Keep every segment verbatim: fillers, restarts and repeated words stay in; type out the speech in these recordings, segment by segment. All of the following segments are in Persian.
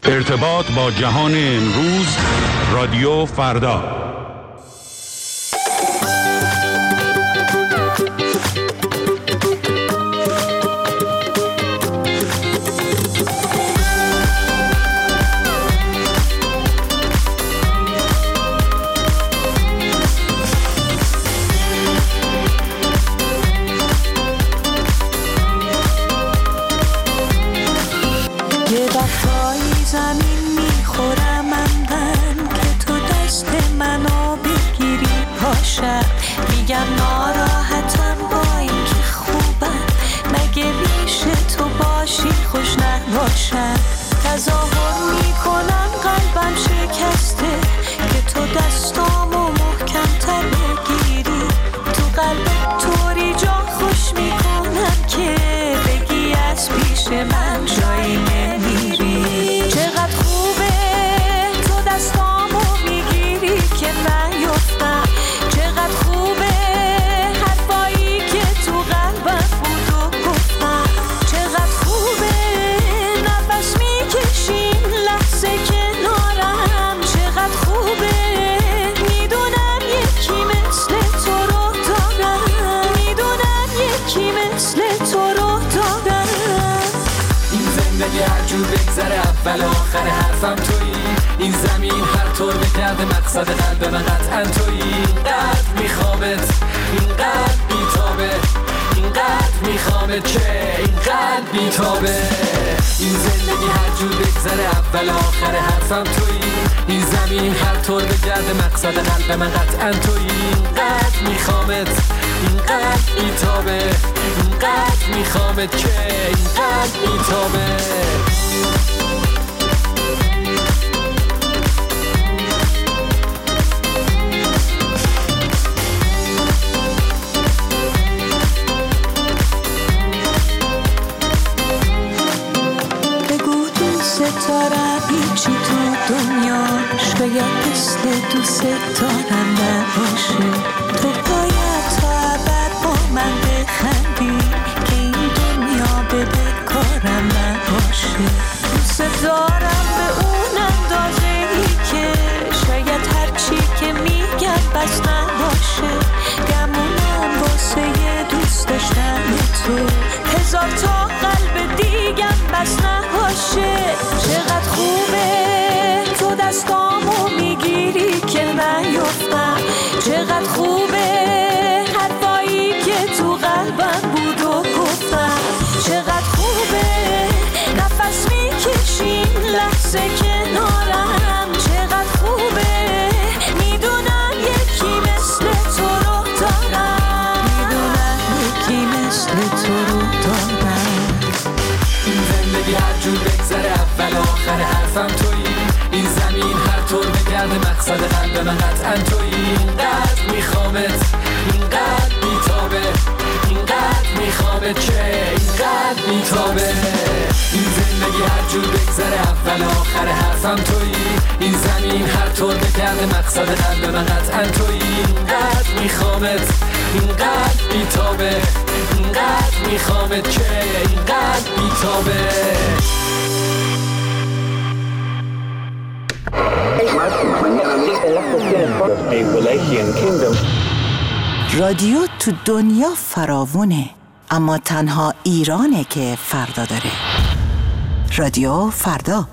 ارتباط با جهان امروز، رادیو فردا. میگم ناراحتم با این که خوبم، مگه ریش تو باشی خوش نباشم. تظاهر میکنم قلبم شکسته که تو دستامو محکم تر بگیری. تو قلبت طوری جا خوش میکنم که بگی از پیش من جایی نمیری. چقدر خوبه تو دستامو میگیری که نیفتم. چقدر خوبه حرفایی که تو قلبم بود و گفتم. چقدر خوبه نفس میکشیم لحظه کنارم. چقدر خوبه میدونم یکی مثل تو رو دارم. میدونم یکی مثل تو رو دارم. این زندگی هر جور بگذره اول آخر حرفم تویی. این زمین هر طور بگرده مقصد قلب من قطعا تویی. اینقدر میخوامت، اینقدر بیتابه، اینقدر میخوامت که اینقدر بیتابه. این زندگی هر جور بگذره اول آخر حرفم تویی. این زمین هر طور بگرده مقصد قلب من قطعا تویی. اینقدر میخوامت، اینقدر بیتابه، اینقدر میخوامت که اینقدر بیتابه. ستاره بیچی تو دنیا شاید مثل دوست دارم نباشه. تو باید تا ابد با من بخندی که این دنیا به بکارم نباشه. دوست دارم به اون اندازه ای که شاید هرچی که میگم بس نباشه. گمونم واسه یه دوست داشتن تو هزار تا قلب دیگم بس نباشه. چقدر خوبه تو دستامو میگیری که نیفتم. چقدر خوبه حرفایی که تو قلبم بود و گفتم. چقدر خوبه نفس میکشیم لحظه کنارم. چقدر خوبه میدونم یکی مثل تو رو دارم. میدونم یکی مثل تو رو دارم. این زندگی هر جور بگذره اول آخر حرفم تویی. این زمین هر طور بگرده مقصد قلب من قطعا تویی. اینقدر میخوامت، اینقدر بیتابه، اینقدر میخوامت که اینقدر بیتابه. این زندگی هر جور بگذره اول آخر حرفم تویی. این زمین هر طور بگرده مقصد قلب من قطعا تویی. اینقدر میخوامت، اینقدر بیتابه، اینقدر میخوامت که اینقدر بیتابه. رادیو تو دنیا فراوونه، اما تنها ایرانه که فردا داره. رادیو فردا.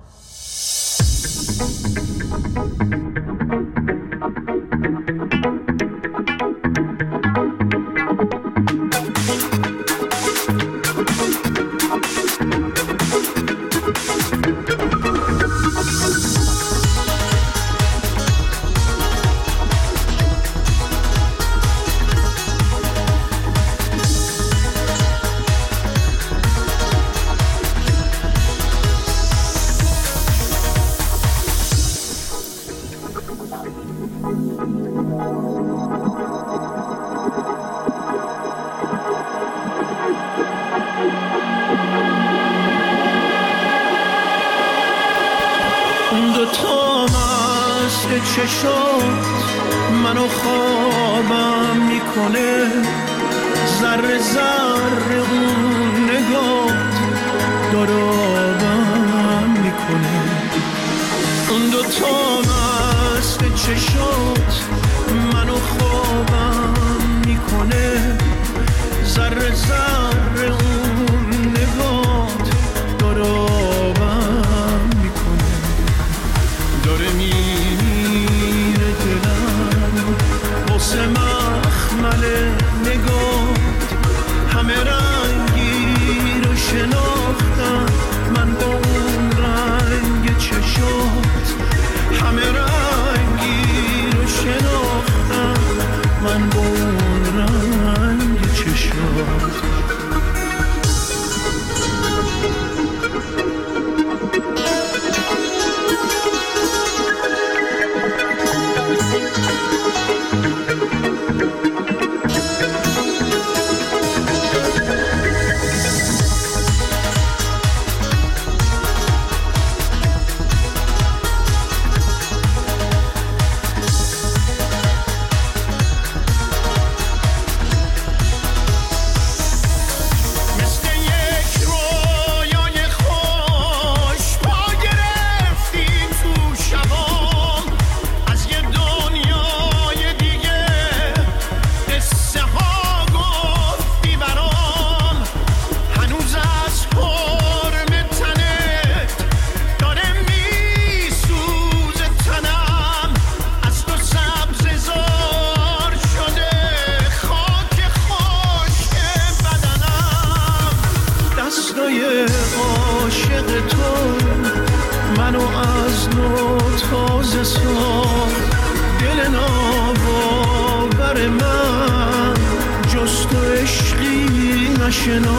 چشات منو خوابم میکنه، ذره ذره اون نگات داره آبم میکنه. شناخت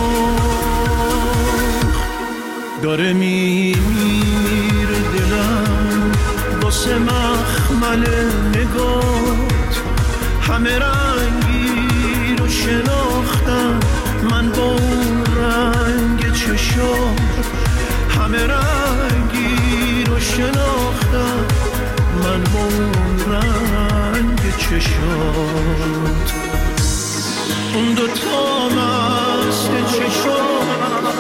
داره میمیره دلم واسه مخمل نگات همه رنگی رو شناختم من با اون رنگ چشات همه رنگی رو شناختم من با اون رنگ چشات اون دوتا مست چشات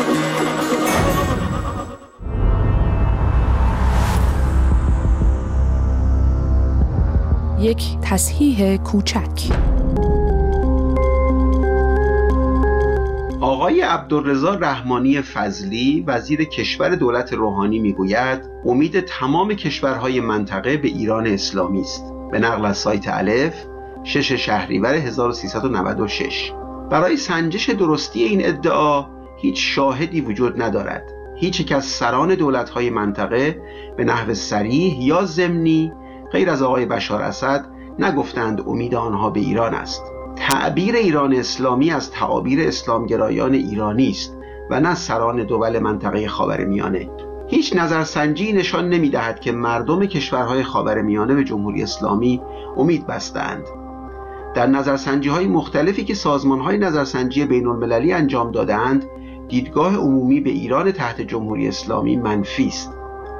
یک تصحیح کوچک. آقای عبدالرضا رحمانی فضلی وزیر کشور دولت روحانی میگوید امید تمام کشورهای منطقه به ایران اسلامی است. به نقل از سایت الف شش شهریور هزار و سیصد و نود و شش. برای سنجش درستی این ادعا هیچ شاهدی وجود ندارد. هیچ یک از سران دولت‌های منطقه به نحو صریح یا ضمنی غیر از آقای بشار اسد نگفتند امید آنها به ایران است. تعبیر ایران اسلامی از تعابیر اسلامگرایان ایرانی است و نه سران دول منطقه خاورمیانه. هیچ نظرسنجی نشان نمی‌دهد که مردم کشورهای خاورمیانه به جمهوری اسلامی امید بستند. در نظرسنجی‌های مختلفی که سازمان‌های نظرسنجی بین‌المللی انجام داده‌اند، دیدگاه عمومی به ایران تحت جمهوری اسلامی منفی است.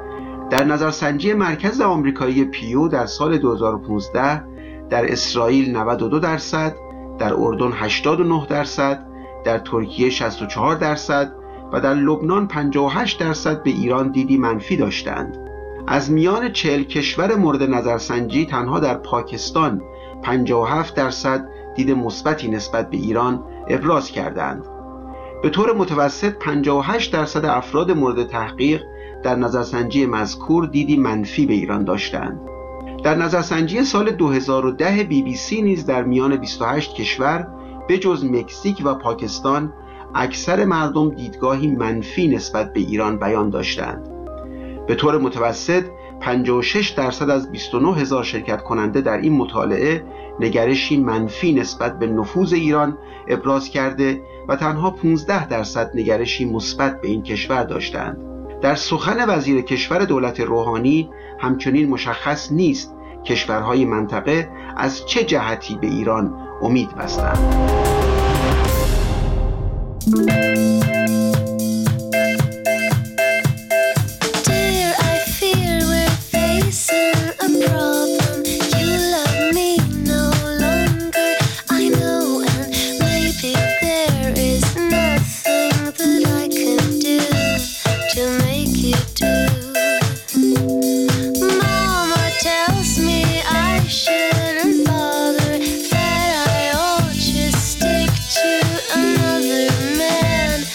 در نظرسنجی مرکز آمریکایی پیو در سال دو هزار و پانزده در اسرائیل نود و دو درصد، در اردن هشتاد و نه درصد، در ترکیه شصت و چهار درصد و در لبنان پنجاه و هشت درصد به ایران دیدی منفی داشتند. از میان چهل کشور مورد نظرسنجی تنها در پاکستان پنجاه و هفت درصد دید مثبتی نسبت به ایران ابراز کردند. به طور متوسط پنجاه و هشت درصد افراد مورد تحقیق در نظرسنجی مذکور دیدی منفی به ایران داشتند. در نظرسنجی سال دو هزار و ده بی بی سی نیز در میان بیست و هشت کشور به جز مکزیک و پاکستان اکثر مردم دیدگاهی منفی نسبت به ایران بیان داشتند. به طور متوسط پنجاه و شش درصد از بیست و نه هزار شرکت کننده در این مطالعه نگرشی منفی نسبت به نفوذ ایران ابراز کرده و تنها پانزده درصد نگرشی مثبت به این کشور داشتند. در سخن وزیر کشور دولت روحانی همچنین مشخص نیست کشورهای منطقه از چه جهتی به ایران امید بستند. Man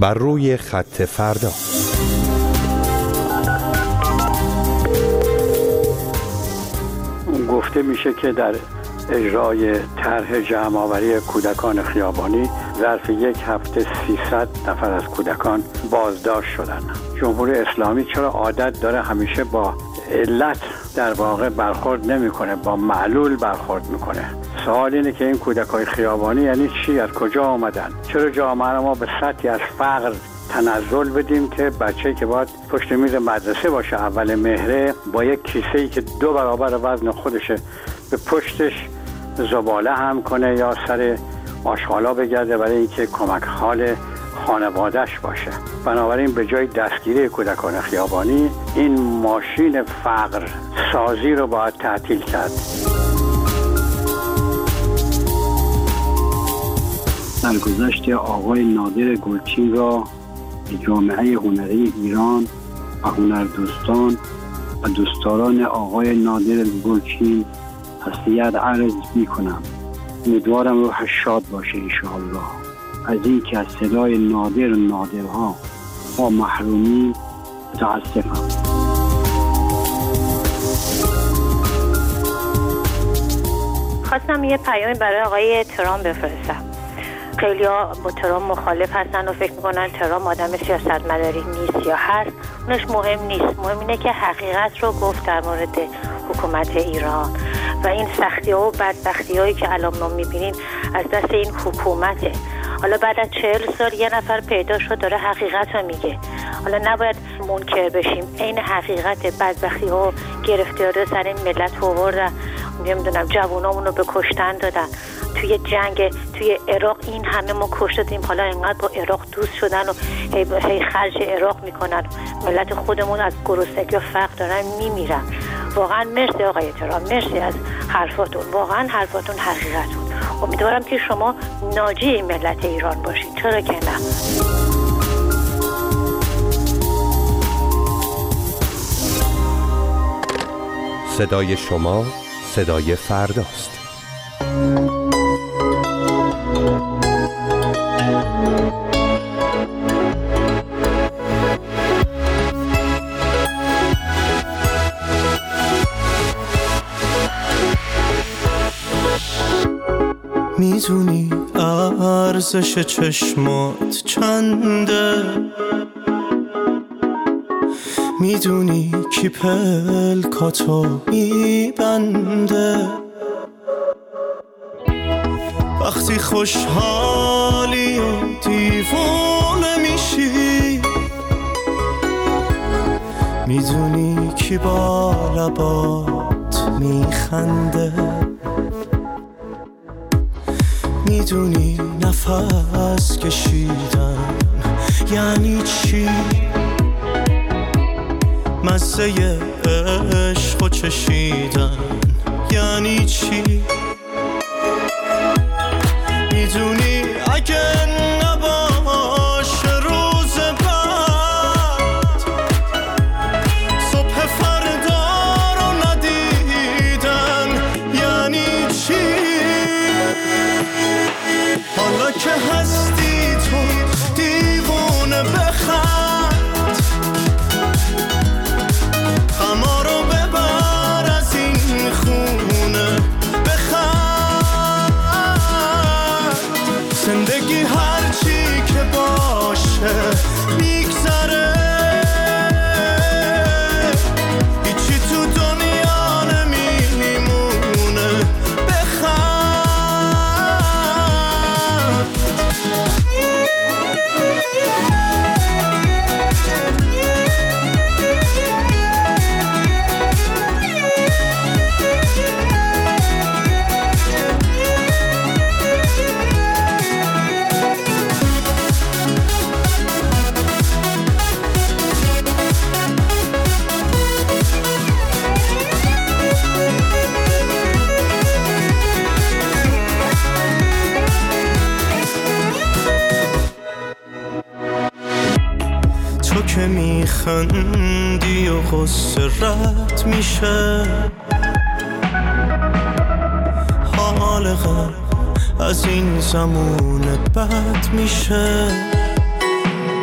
بر روی خط فردا. گفته میشه که در اجرای طرح جمع‌آوری کودکان خیابانی ظرف یک هفته سیصد نفر از کودکان بازداشت شدن. جمهوری اسلامی چرا عادت داره همیشه با علت در واقع برخورد نمیکنه، با معلول برخورد میکنه؟ سوال اینه که این کودکان خیابانی یعنی چی؟ از کجا آمدن؟ چرا جامعه ما به سطحی از فقر تنزل بدیم که بچه‌ای که باید پشت میز مدرسه باشه اول مهره با یک کیسه‌ای که دو برابر وزن خودشه به پشتش زباله هم کنه یا سر آشغالا بگرده برای اینکه کمک حال خانواده‌اش باشه. بنابراین به جای دستگیری کودکان خیابانی این ماشین فقر سازی رو باید تعطیل کرد. درگذشت آقای نادر گلچین را به جامعه هنری ایران و هنردوستان و دوستداران آقای نادر گلچین تسلیت عرض می کنم. امیدوارم روحش شاد باشه انشاءالله. از این که از صدای نادر و نادرها با محرومی متاسفم. خواستم یه پیامی برای آقای ترامپ بفرستم. خیلی ها با ترامپ مخالف هستن و فکر میکنن ترامپ آدم سیاستمداری نیست یا هست. اونش مهم نیست. مهم اینه که حقیقت رو گفت در مورد حکومت ایران و این سختی ها و بدبختی هایی که الان ما میبینیم از دست این حکومته. حالا بعد از چهل سال یه نفر پیدا شد داره حقیقت رو میگه. حالا نباید منکر بشیم. این حقیقت بدبختی ها گرفتاری سر این ملت آوردن، نمیدونم جوانامون رو به کشتن دادن. توی جنگ توی عراق این همه ما کشته دادیم، حالا اینقدر با عراق دوست شدن و هی, هی خرج عراق میکنن. ملت خودمون از گرسنگی و فقر دارن میمیرن. واقعا مرسی آقای ترامپ، مرسی از حرفاتون، واقعا حرفاتون حقیقت بود. امیدوارم که شما ناجی ملت ایران باشید، چرا که نه. صدای شما صدای فرداست. میدونی ارزش چشمات چنده، میدونی کی پلکاتو میبنده، وقتی خوشحالی و دیوونه میشی، میدونی کی با لبات میخنده، میدونی نفس کشیدن یعنی چی، مزه عشق و چشیدن یعنی چی، میدونی اگه نباشه روز بعد صبح فردا رو ندیدن یعنی چی، حالا که هستی تو دیوونه بخند، غما رو ببر از این خونه بخند، زندگی هرچی که باشه میگذره، هیچی تو دنیا نمیمونه بخند. تو که میخندی و غصه رد میشه، حال غم از این زمون بد میشه،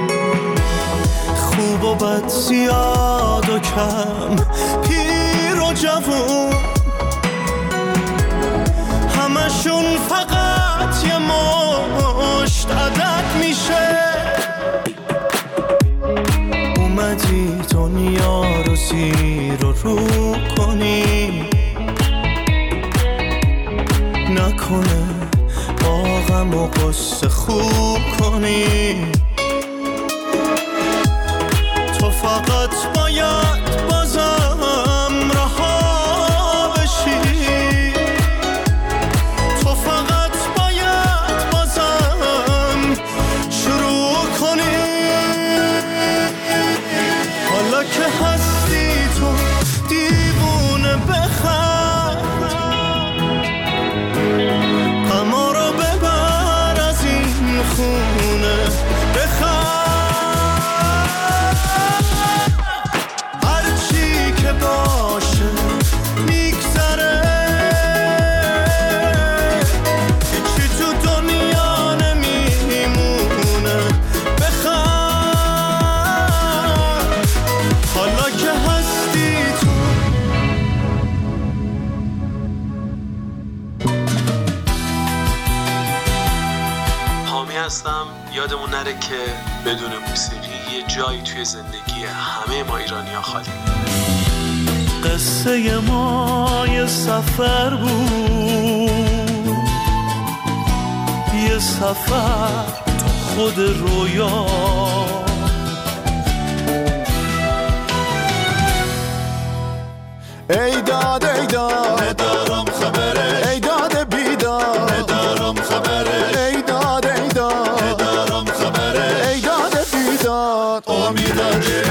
و بد، زیاد و کم، پیر و جوون، همشون فقط یه مشت عدد میشه. اومدی دنیا رو زیر و رو کنی، نکنه با غم و غصه خوب کنی. تو فقط باید بازم رها بشی، تو فقط باید بازم شروع کنی. حالا که هستی تو دیوونه بخند، غما رو ببر از این خونه بخند. هرچی که باشه میگذره، هیچی تو دنیا نمیمونه. بخند حالا که هستی تو. حامی هستم. یادمون نره که بدون موسیقی یه جایی توی زندگی همه ما ایرانی‌ها خالی. قصه ما یه سفر بود، یه سفر تو خود رویا. ای داد ای داد ندارم خبره، ای داد بیداد ندارم خبره، ای داد ای داد ندارم خبره، ای داد بیداد امیداره.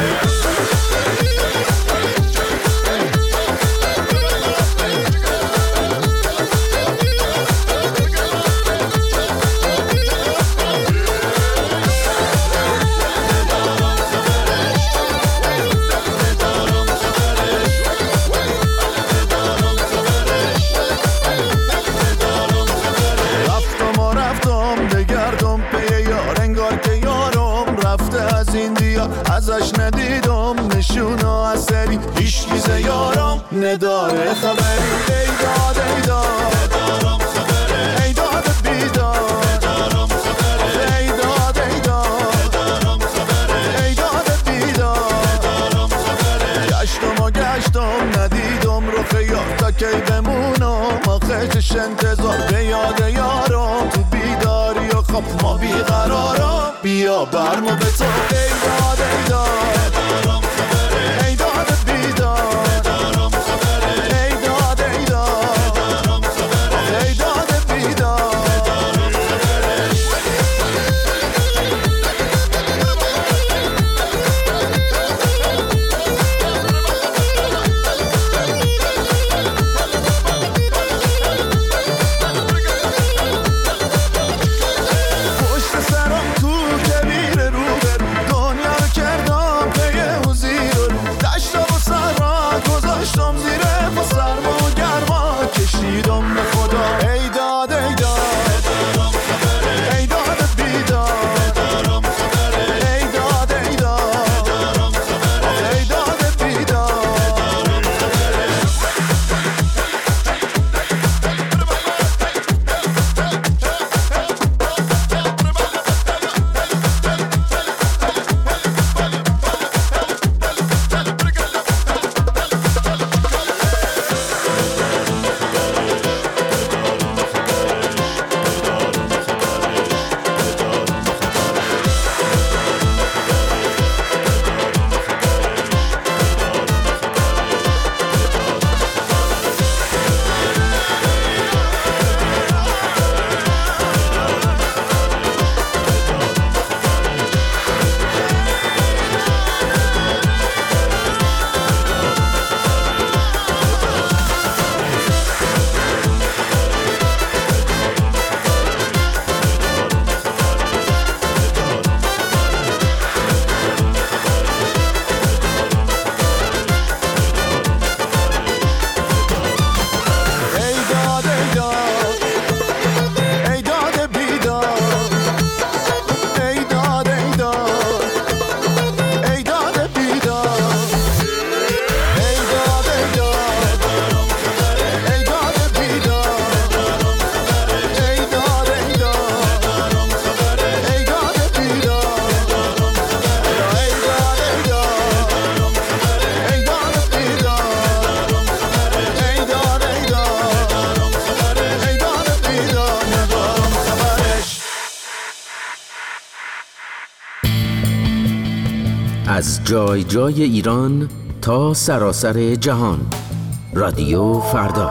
ازش ندیدم نشونو اثری، هیچ چیز یارم نداره خبری. ای داد ای داد ندارم خبره، ای داد بیداد ندارم خبره، ای داد ای داد ندارم خبره، ای داد بیداد ندارم خبره. گشتم و گشتم ندیدم رو خیار، تا کی بمونم آخرش انتظار. به یاد یارم تو بیداری و خب ما بیقرارم، بیا برمو به تو. ای داد ای داد ندارم خبره، ای داد بیداد ندارم خبره، ای داد ای داد ندارم خبره، ای داد بیداد ندارم خبره. پشت سرم تو کبیر رو بر دنیا رو کردم از جای جای ایران تا سراسر جهان. رادیو فردا.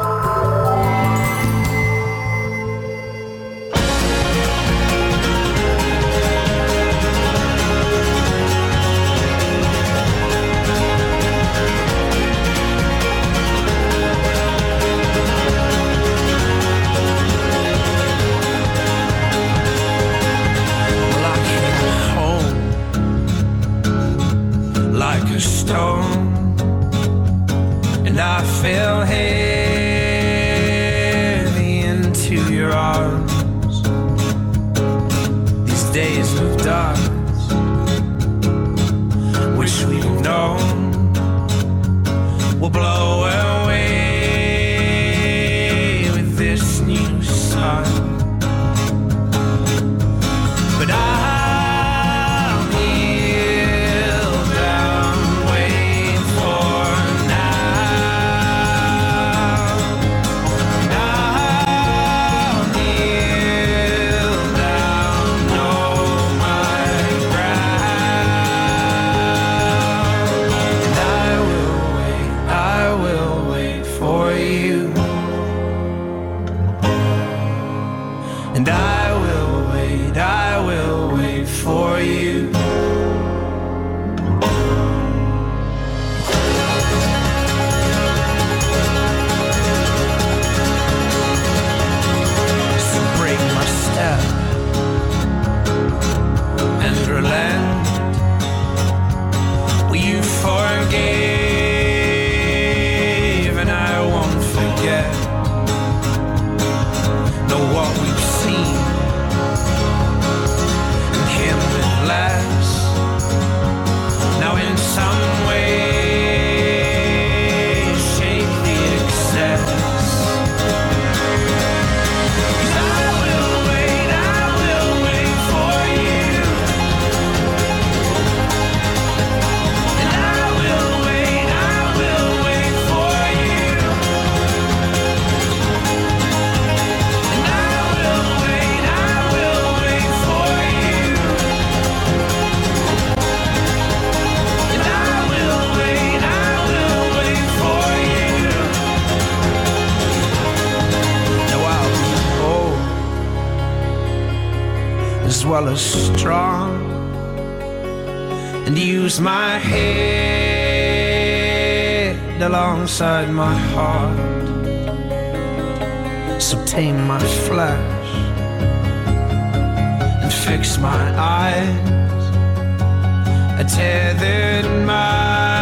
Well as strong, and use my head alongside my heart, so tame my flesh and fix my eyes. I tethered my